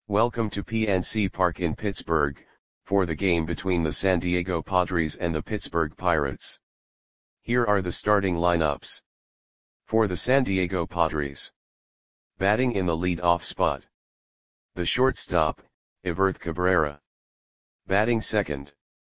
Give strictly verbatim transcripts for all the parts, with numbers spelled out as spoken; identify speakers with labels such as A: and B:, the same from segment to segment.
A: Welcome to P N C Park in Pittsburgh, for the game between the San Diego Padres and the Pittsburgh Pirates. Here are the starting lineups. For the San Diego Padres. Batting in the lead-off spot. The shortstop, Everth Cabrera. Batting second.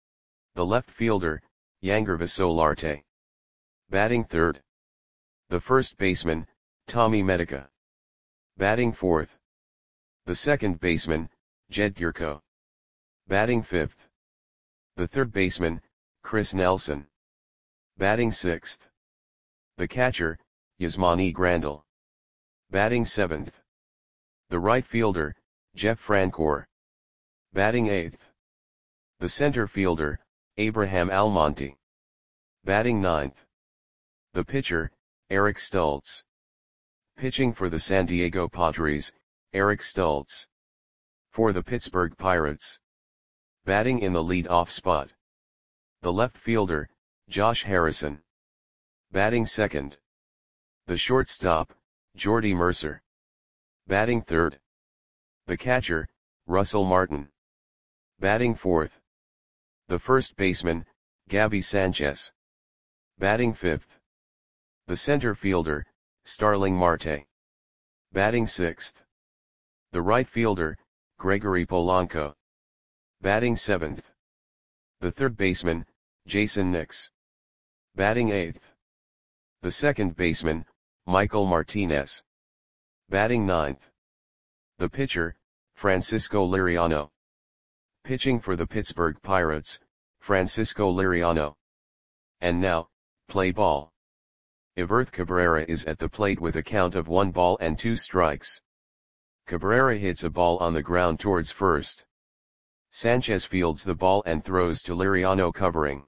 A: The left fielder, Yangervis Solarte. Batting third. The first baseman, Tommy Medica. Batting fourth. The second baseman, Jed Gyorko. Batting fifth. The third baseman, Chris Nelson. Batting sixth. The catcher, Yasmani Grandal. Batting seventh. The right fielder, Jeff Francoeur. Batting eighth. The center fielder, Abraham Almonte. Batting ninth. The pitcher, Eric Stultz. Pitching for the San Diego Padres, Eric Stultz. For the Pittsburgh Pirates. Batting in the lead-off spot. The left fielder, Josh Harrison. Batting second. The shortstop, Jordy Mercer. Batting third. The catcher, Russell Martin. Batting fourth. The first baseman, Gabby Sanchez. Batting fifth. The center fielder, Starling Marte. Batting sixth. The right fielder, Gregory Polanco. Batting seventh. The third baseman, Jason Nix. Batting eighth. The second baseman, Michael Martinez. Batting ninth. The pitcher, Francisco Liriano. Pitching for the Pittsburgh Pirates, Francisco Liriano. And now, play ball. Everth Cabrera is at the plate with a count of one ball and two strikes. Cabrera hits a ball on the ground towards first. Sanchez fields the ball and throws to Liriano covering.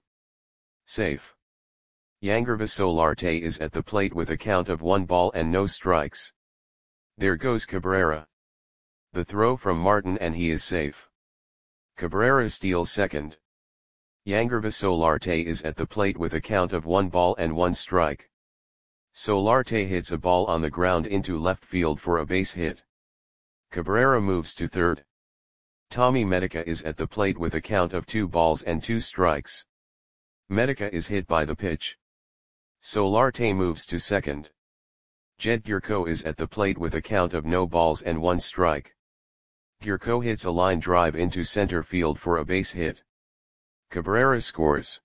A: Safe. Yangervis Solarte is at the plate with a count of one ball and no strikes. There goes Cabrera. The throw from Martin and he is safe. Cabrera steals second. Yangervis Solarte is at the plate with a count of one ball and one strike. Solarte hits a ball on the ground into left field for a base hit. Cabrera moves to third. Tommy Medica is at the plate with a count of two balls and two strikes. Medica is hit by the pitch. Solarte moves to second. Jed Gyorko is at the plate with a count of no balls and one strike. Gyorko hits a line drive into center field for a base hit. Cabrera scores.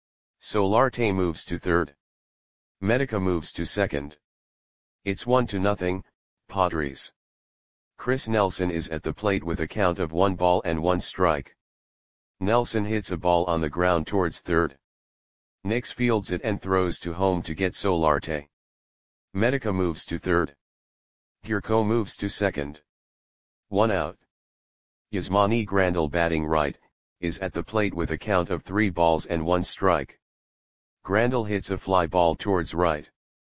A: Solarte moves to third. Medica moves to second. It's one to nothing, Padres. Chris Nelson is at the plate with a count of one ball and one strike. Nelson hits a ball on the ground towards third. Nix fields it and throws to home to get Solarte. Medica moves to third. Gyorko moves to second. One out. Yasmani Grandal, batting right, is at the plate with a count of three balls and one strike. Grandal hits a fly ball towards right.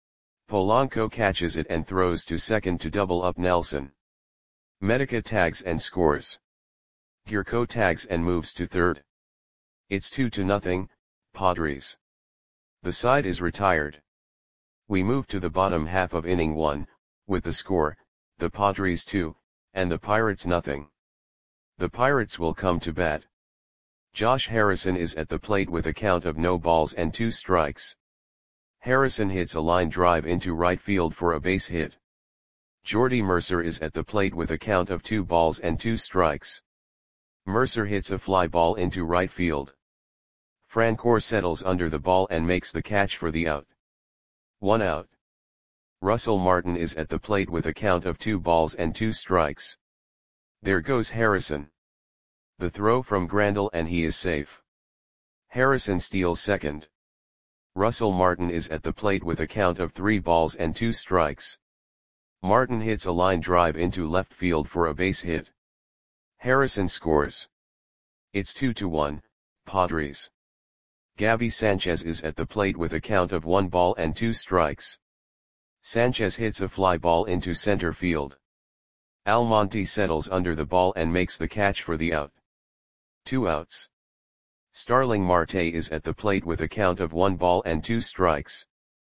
A: Polanco catches it and throws to second to double up Nelson. Medica tags and scores. Gyorko tags and moves to third. It's two to nothing, Padres. The side is retired. We move to the bottom half of inning one, with the score, the Padres two, and the Pirates nothing. The Pirates will come to bat. Josh Harrison is at the plate with a count of no balls and two strikes. Harrison hits a line drive into right field for a base hit. Jordy Mercer is at the plate with a count of two balls and two strikes. Mercer hits a fly ball into right field. Francoeur settles under the ball and makes the catch for the out. One out. Russell Martin is at the plate with a count of two balls and two strikes. There goes Harrison. The throw from Grandal and he is safe. Harrison steals second. Russell Martin is at the plate with a count of three balls and two strikes. Martin hits a line drive into left field for a base hit. Harrison scores. It's two to one, Padres. Gabby Sanchez is at the plate with a count of one ball and two strikes. Sanchez hits a fly ball into center field. Almonte settles under the ball and makes the catch for the out. Two outs. Starling Marte is at the plate with a count of one ball and two strikes.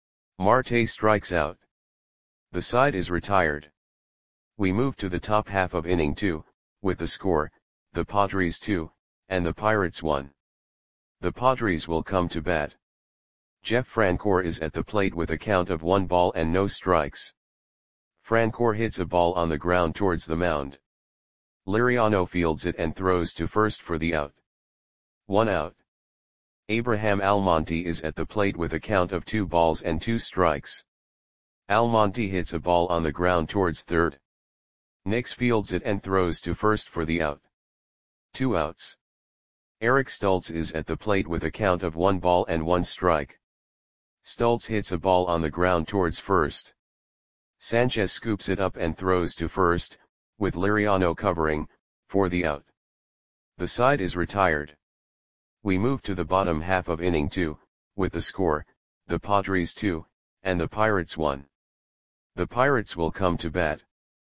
A: Marte strikes out. The side is retired. We move to the top half of inning two, with the score, the Padres two, and the Pirates one. The Padres will come to bat. Jeff Francoeur is at the plate with a count of one ball and no strikes. Francoeur hits a ball on the ground towards the mound. Liriano fields it and throws to first for the out. One out. Abraham Almonte is at the plate with a count of two balls and two strikes. Almonte hits a ball on the ground towards third. Nix fields it and throws to first for the out. Two outs. Eric Stultz is at the plate with a count of one ball and one strike. Stultz hits a ball on the ground towards first. Sanchez scoops it up and throws to first, with Liriano covering, for the out. The side is retired. We move to the bottom half of inning two, with the score, the Padres two, and the Pirates one. The Pirates will come to bat.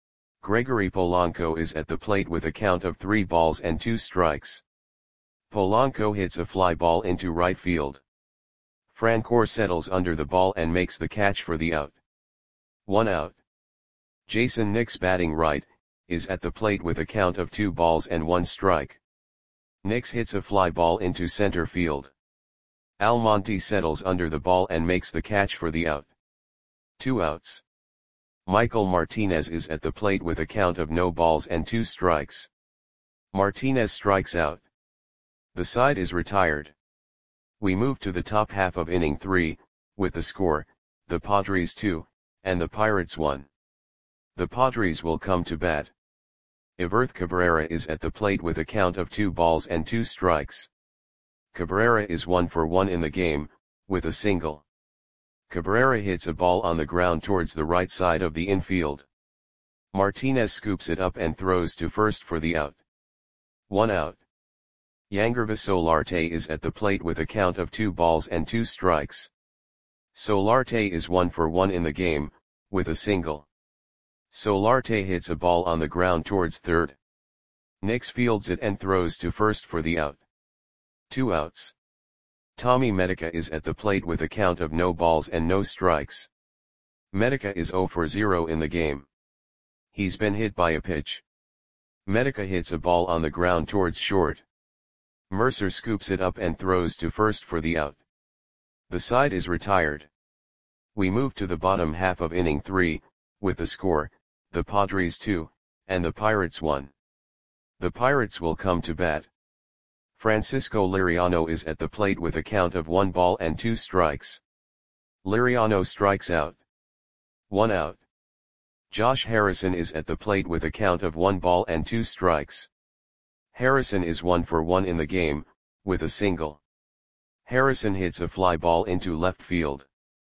A: Gregory Polanco is at the plate with a count of three balls and two strikes. Polanco hits a fly ball into right field. Francoeur settles under the ball and makes the catch for the out. One out. Jason Nix, batting right, is at the plate with a count of two balls and one strike. Nix hits a fly ball into center field. Almonte settles under the ball and makes the catch for the out. Two outs. Michael Martinez is at the plate with a count of no balls and two strikes. Martinez strikes out. The side is retired. We move to the top half of inning three, with the score, the Padres two, and the Pirates one. The Padres will come to bat. Everth Cabrera is at the plate with a count of two balls and two strikes. Cabrera is one for one in the game, with a single. Cabrera hits a ball on the ground towards the right side of the infield. Martinez scoops it up and throws to first for the out. One out. Yangervis Solarte is at the plate with a count of two balls and two strikes. Solarte is one for one in the game, with a single. Solarte hits a ball on the ground towards third. Nix fields it and throws to first for the out. Two outs. Tommy Medica is at the plate with a count of no balls and no strikes. Medica is zero for zero in the game. He's been hit by a pitch. Medica hits a ball on the ground towards short. Mercer scoops it up and throws to first for the out. The side is retired. We move to the bottom half of inning three, with the score, the Padres two, and the Pirates one. The Pirates will come to bat. Francisco Liriano is at the plate with a count of one ball and two strikes. Liriano strikes out. One out. Josh Harrison is at the plate with a count of one ball and two strikes. Harrison is one for one in the game, with a single. Harrison hits a fly ball into left field.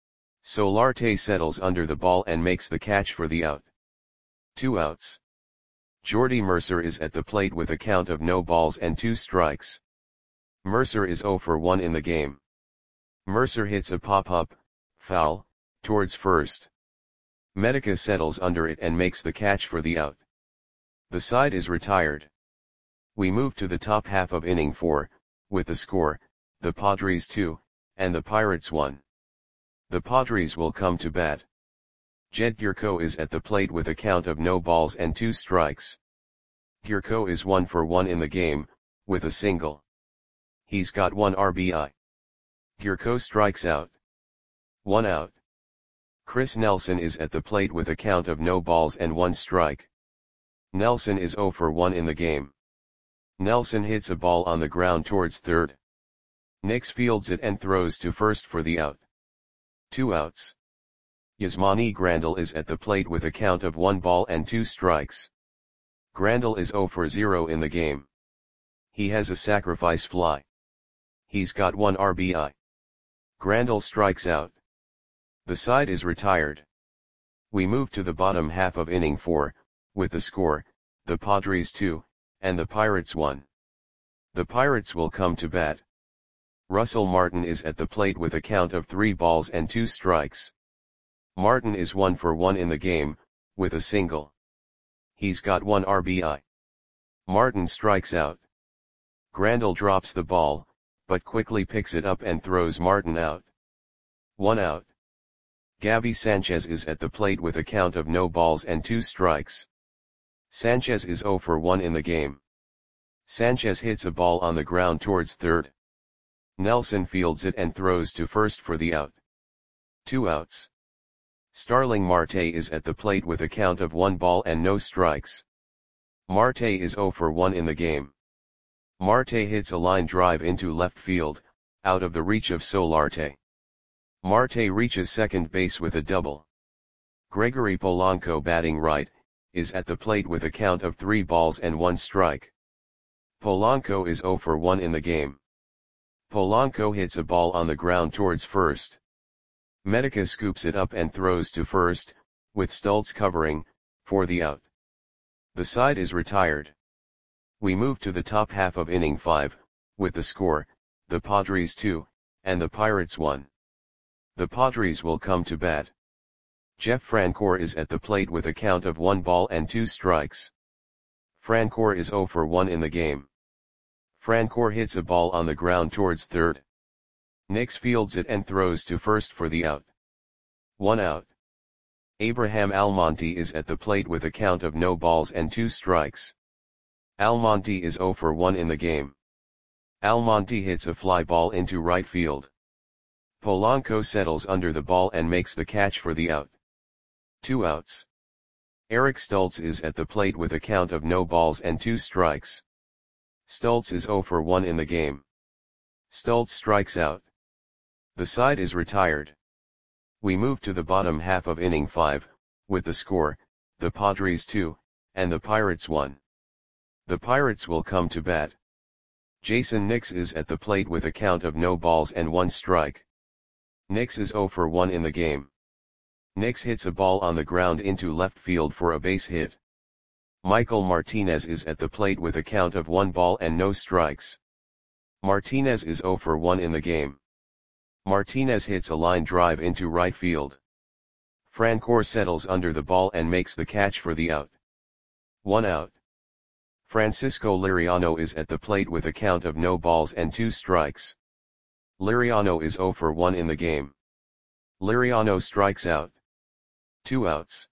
A: Solarte settles under the ball and makes the catch for the out. Two outs. Jordy Mercer is at the plate with a count of no balls and two strikes. Mercer is zero for one in the game. Mercer hits a pop-up, foul, towards first. Medica settles under it and makes the catch for the out. The side is retired. We move to the top half of inning four, with the score, the Padres two, and the Pirates one. The Padres will come to bat. Jed Gyorko is at the plate with a count of no balls and two strikes. Gyorko is one for one in the game, with a single. He's got one R B I. Gyorko strikes out. One out. Chris Nelson is at the plate with a count of no balls and one strike. Nelson is zero for one in the game. Nelson hits a ball on the ground towards third. Nix fields it and throws to first for the out. Two outs. Yasmani Grandal is at the plate with a count of one ball and two strikes. Grandal is zero for zero in the game. He has a sacrifice fly. He's got one R B I. Grandal strikes out. The side is retired. We move to the bottom half of inning four, with the score, the Padres two, and the Pirates one. The Pirates will come to bat. Russell Martin is at the plate with a count of three balls and two strikes. Martin is one for one in the game, with a single. He's got one R B I. Martin strikes out. Grandal drops the ball, but quickly picks it up and throws Martin out. One out. Gabby Sanchez is at the plate with a count of no balls and two strikes. Sanchez is zero for one in the game. Sanchez hits a ball on the ground towards third. Nelson fields it and throws to first for the out. Two outs. Starling Marte is at the plate with a count of one ball and no strikes. Marte is zero for one in the game. Marte hits a line drive into left field, out of the reach of Solarte. Marte reaches second base with a double. Gregory Polanco, batting right, is at the plate with a count of three balls and one strike. Polanco is zero for one in the game. Polanco hits a ball on the ground towards first. Medica scoops it up and throws to first, with Stultz covering, for the out. The side is retired. We move to the top half of inning five, with the score, the Padres two, and the Pirates one. The Padres will come to bat. Jeff Francoeur is at the plate with a count of one ball and two strikes. Francoeur is zero for one in the game. Francoeur hits a ball on the ground towards third. Nix fields it and throws to first for the out. One out. Abraham Almonte is at the plate with a count of no balls and two strikes. Almonte is zero for one in the game. Almonte hits a fly ball into right field. Polanco settles under the ball and makes the catch for the out. Two outs. Eric Stultz is at the plate with a count of no balls and two strikes. Stultz is zero for one in the game. Stultz strikes out. The side is retired. We move to the bottom half of inning five, with the score, the Padres two, and the Pirates one. The Pirates will come to bat. Jason Nix is at the plate with a count of no balls and one strike. Nix is zero for one in the game. Nix hits a ball on the ground into left field for a base hit. Michael Martinez is at the plate with a count of one ball and no strikes. Martinez is zero for one in the game. Martinez hits a line drive into right field. Francoeur settles under the ball and makes the catch for the out. One out. Francisco Liriano is at the plate with a count of no balls and two strikes. Liriano is zero for one in the game. Liriano strikes out. Two outs.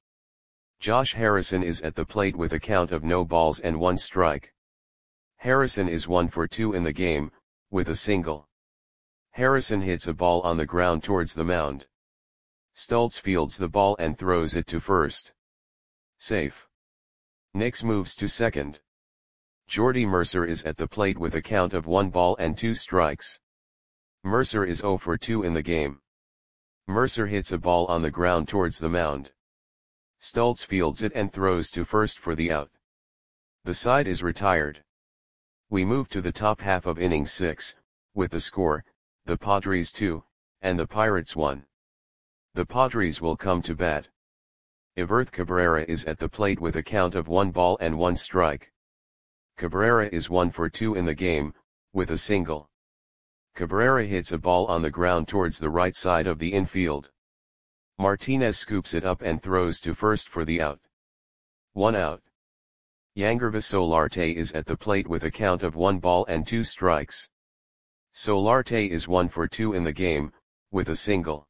A: Josh Harrison is at the plate with a count of no balls and one strike. Harrison is one for two in the game, with a single. Harrison hits a ball on the ground towards the mound. Stultz fields the ball and throws it to first. Safe. Nix moves to second. Jordy Mercer is at the plate with a count of one ball and two strikes. Mercer is zero for two in the game. Mercer hits a ball on the ground towards the mound. Stultz fields it and throws to first for the out. The side is retired. We move to the top half of inning six, with the score, the Padres two, and the Pirates one. The Padres will come to bat. Everth Cabrera is at the plate with a count of one ball and one strike. Cabrera is one for two in the game, with a single. Cabrera hits a ball on the ground towards the right side of the infield. Martinez scoops it up and throws to first for the out. One out. Yangervis Solarte is at the plate with a count of one ball and two strikes. Solarte is one for two in the game, with a single.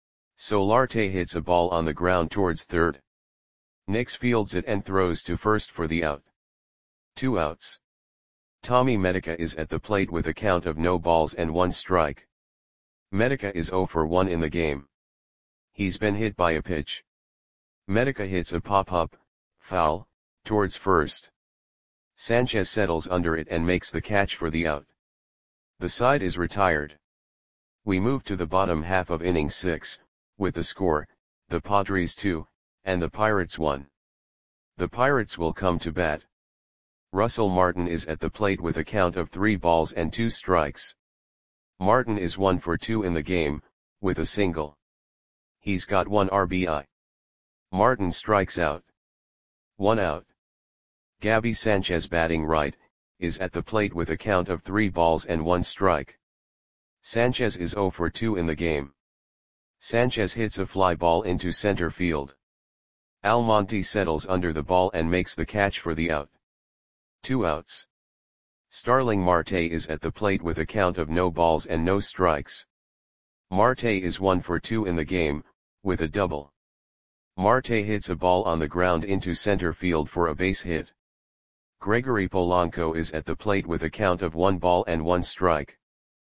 A: Solarte hits a ball on the ground towards third. Nix fields it and throws to first for the out. Two outs. Tommy Medica is at the plate with a count of no balls and one strike. Medica is zero for one in the game. He's been hit by a pitch. Medica hits a pop-up, foul, towards first. Sanchez settles under it and makes the catch for the out. The side is retired. We move to the bottom half of inning six, with the score, the Padres two, and the Pirates one. The Pirates will come to bat. Russell Martin is at the plate with a count of three balls and two strikes. Martin is one for two in the game, with a single. He's got one R B I. Martin strikes out. One out. Gabby Sanchez, batting right, is at the plate with a count of three balls and one strike. Sanchez is zero for two in the game. Sanchez hits a fly ball into center field. Almonte settles under the ball and makes the catch for the out. Two outs. Starling Marte is at the plate with a count of no balls and no strikes. Marte is one for two in the game, with a double. Marte hits a ball on the ground into center field for a base hit. Gregory Polanco is at the plate with a count of one ball and one strike.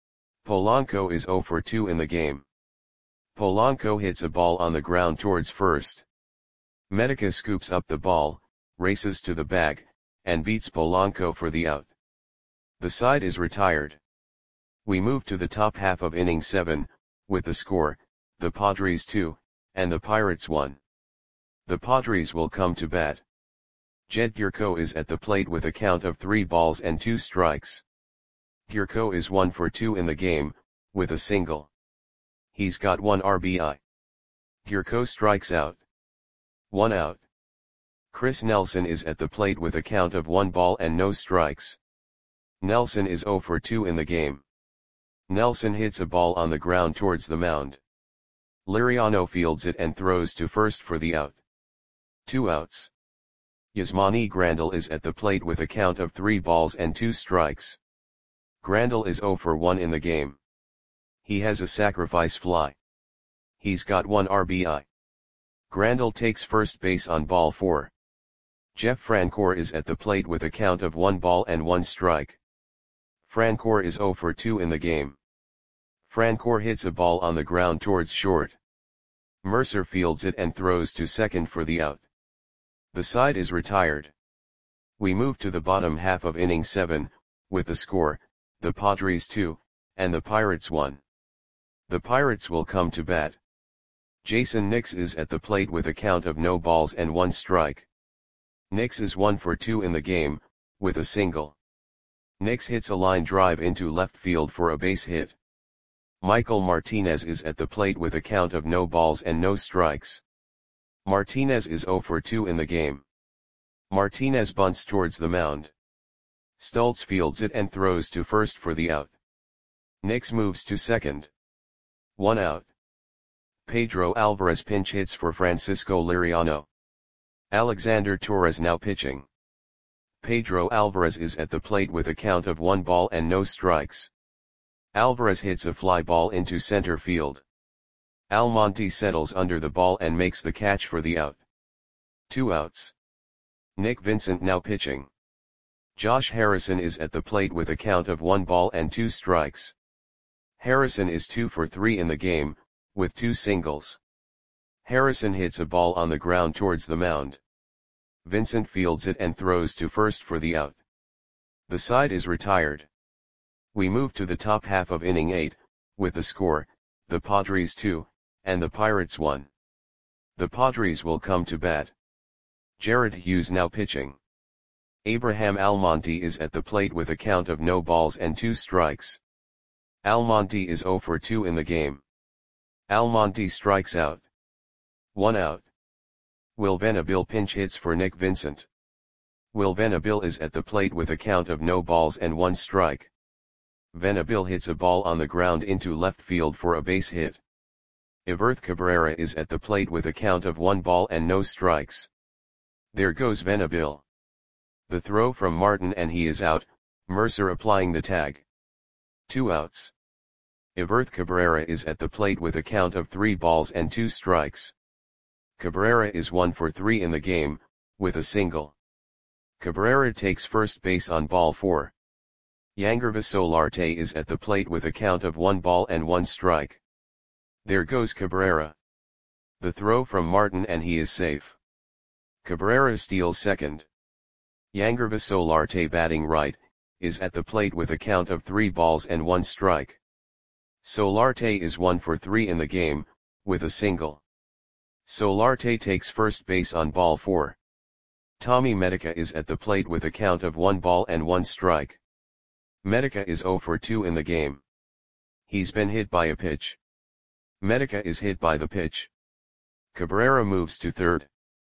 A: Polanco is zero for two in the game. Polanco hits a ball on the ground towards first. Medica scoops up the ball, races to the bag, and beats Polanco for the out. The side is retired. We move to the top half of inning seven, with the score, the Padres two, and the Pirates one. The Padres will come to bat. Jed Gyorko is at the plate with a count of three balls and two strikes. Gyorko is one for two in the game, with a single. He's got one R B I. Gyorko strikes out. One out. Chris Nelson is at the plate with a count of one ball and no strikes. Nelson is zero for two in the game. Nelson hits a ball on the ground towards the mound. Liriano fields it and throws to first for the out. Two outs. Yasmani Grandal is at the plate with a count of three balls and two strikes. Grandal is zero for one in the game. He has a sacrifice fly. He's got one R B I. Grandal takes first base on ball four. Jeff Francoeur is at the plate with a count of one ball and one strike. Francoeur is zero for two in the game. Francoeur hits a ball on the ground towards short. Mercer fields it and throws to second for the out. The side is retired. We move to the bottom half of inning seven, with the score, the Padres two, and the Pirates one. The Pirates will come to bat. Jason Nix is at the plate with a count of no balls and one strike. Nix is one for two in the game, with a single. Nix hits a line drive into left field for a base hit. Michael Martinez is at the plate with a count of no balls and no strikes. Martinez is zero for two in the game. Martinez bunts towards the mound. Stultz fields it and throws to first for the out. Nix moves to second. One out. Pedro Alvarez pinch hits for Francisco Liriano. Alexander Torres now pitching. Pedro Alvarez is at the plate with a count of one ball and no strikes. Alvarez hits a fly ball into center field. Almonte settles under the ball and makes the catch for the out. Two outs. Nick Vincent now pitching. Josh Harrison is at the plate with a count of one ball and two strikes. Harrison is two for three in the game, with two singles. Harrison hits a ball on the ground towards the mound. Vincent fields it and throws to first for the out. The side is retired. We move to the top half of inning eight, with the score, the Padres two, and the Pirates one. The Padres will come to bat. Jared Hughes now pitching. Abraham Almonte is at the plate with a count of no balls and two strikes. Almonte is zero for two in the game. Almonte strikes out. One out. Will Venable pinch hits for Nick Vincent. Will Venable is at the plate with a count of no balls and one strike. Venable hits a ball on the ground into left field for a base hit. Everth Cabrera is at the plate with a count of one ball and no strikes. There goes Venable. The throw from Martin and he is out, Mercer applying the tag. Two outs. Everth Cabrera is at the plate with a count of three balls and two strikes. Cabrera is one for three in the game, with a single. Cabrera takes first base on ball four. Yangervis Solarte is at the plate with a count of one ball and one strike. There goes Cabrera. The throw from Martin and he is safe. Cabrera steals second. Yangervis Solarte batting right, is at the plate with a count of three balls and one strike. Solarte is one for three in the game, with a single. Solarte takes first base on ball four. Tommy Medica is at the plate with a count of one ball and one strike. Medica is zero for two in the game. He's been hit by a pitch. Medica is hit by the pitch. Cabrera moves to third.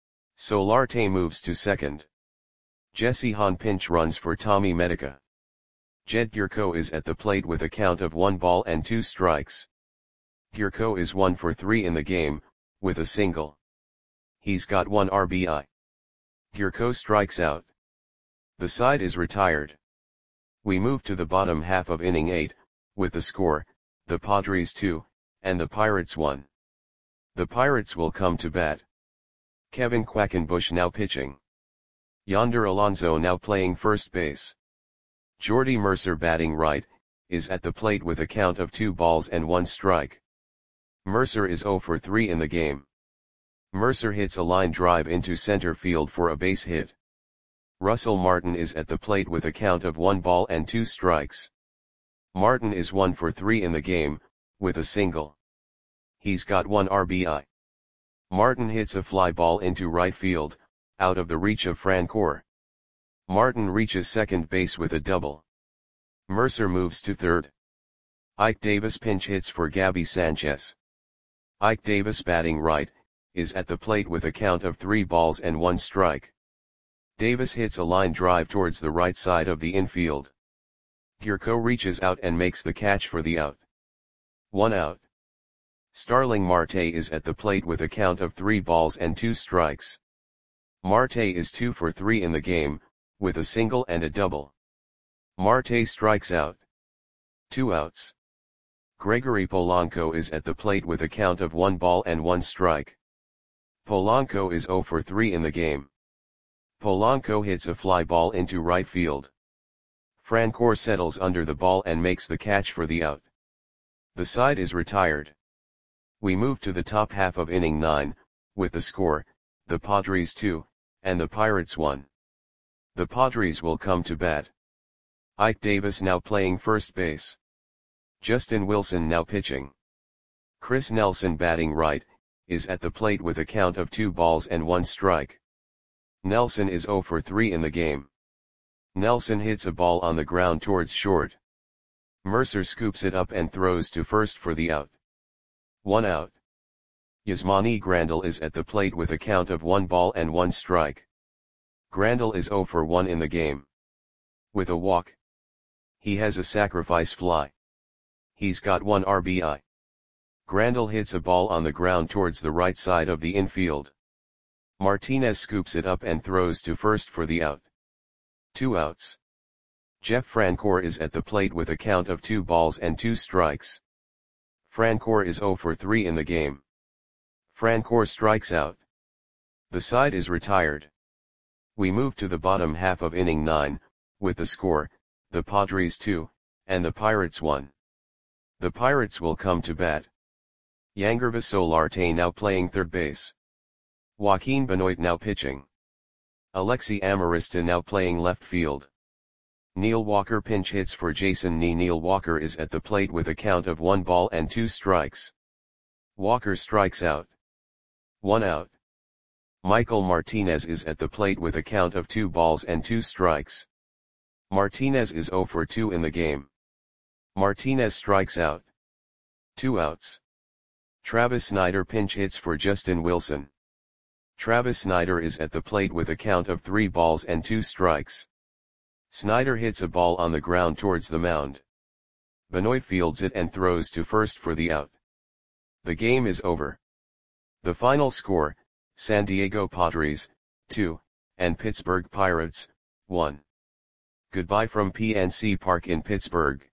A: Solarte moves to second. Jesse Hahn pinch runs for Tommy Medica. Jed Gyorko is at the plate with a count of one ball and two strikes. Gyorko is one for three in the game, with a single. He's got one R B I. Gyorko strikes out. The side is retired. We move to the bottom half of inning eight, with the score, the Padres two, and the Pirates one. The Pirates will come to bat. Kevin Quackenbush now pitching. Yonder Alonso now playing first base. Jordy Mercer batting right, is at the plate with a count of two balls and one strike. Mercer is zero for three in the game. Mercer hits a line drive into center field for a base hit. Russell Martin is at the plate with a count of one ball and two strikes. Martin is one for three in the game, with a single. He's got one R B I. Martin hits a fly ball into right field, out of the reach of Francoeur. Martin reaches second base with a double. Mercer moves to third. Ike Davis pinch hits for Gabby Sanchez. Ike Davis batting right, is at the plate with a count of three balls and one strike. Davis hits a line drive towards the right side of the infield. Gurko reaches out and makes the catch for the out. One out. Starling Marte is at the plate with a count of three balls and two strikes. Marte is two for three in the game, with a single and a double. Marte strikes out. Two outs. Gregory Polanco is at the plate with a count of one ball and one strike. Polanco is zero for three in the game. Polanco hits a fly ball into right field. Francoeur settles under the ball and makes the catch for the out. The side is retired. We move to the top half of inning nine, with the score, the Padres two, and the Pirates one. The Padres will come to bat. Ike Davis now playing first base. Justin Wilson now pitching. Chris Nelson batting right, is at the plate with a count of two balls and one strike. Nelson is zero for three in the game. Nelson hits a ball on the ground towards short. Mercer scoops it up and throws to first for the out. One out. Yasmani Grandal is at the plate with a count of one ball and one strike. Grandal is zero for one in the game. With a walk. He has a sacrifice fly. He's got one R B I. Grandal hits a ball on the ground towards the right side of the infield. Martinez scoops it up and throws to first for the out. Two outs. Jeff Francoeur is at the plate with a count of two balls and two strikes. Francoeur is zero for three in the game. Francoeur strikes out. The side is retired. We move to the bottom half of inning nine, with the score, the Padres two, and the Pirates one. The Pirates will come to bat. Yangervis Solarte now playing third base. Joaquin Benoit now pitching. Alexi Amarista now playing left field. Neil Walker pinch hits for Jason Nee. Neil Walker is at the plate with a count of one ball and two strikes. Walker strikes out. One out. Michael Martinez is at the plate with a count of two balls and two strikes. Martinez is zero for two in the game. Martinez strikes out. Two outs. Travis Snyder pinch hits for Justin Wilson. Travis Snyder is at the plate with a count of three balls and two strikes. Snyder hits a ball on the ground towards the mound. Benoit fields it and throws to first for the out. The game is over. The final score, San Diego Padres, two, and Pittsburgh Pirates, one. Goodbye from P N C Park in Pittsburgh.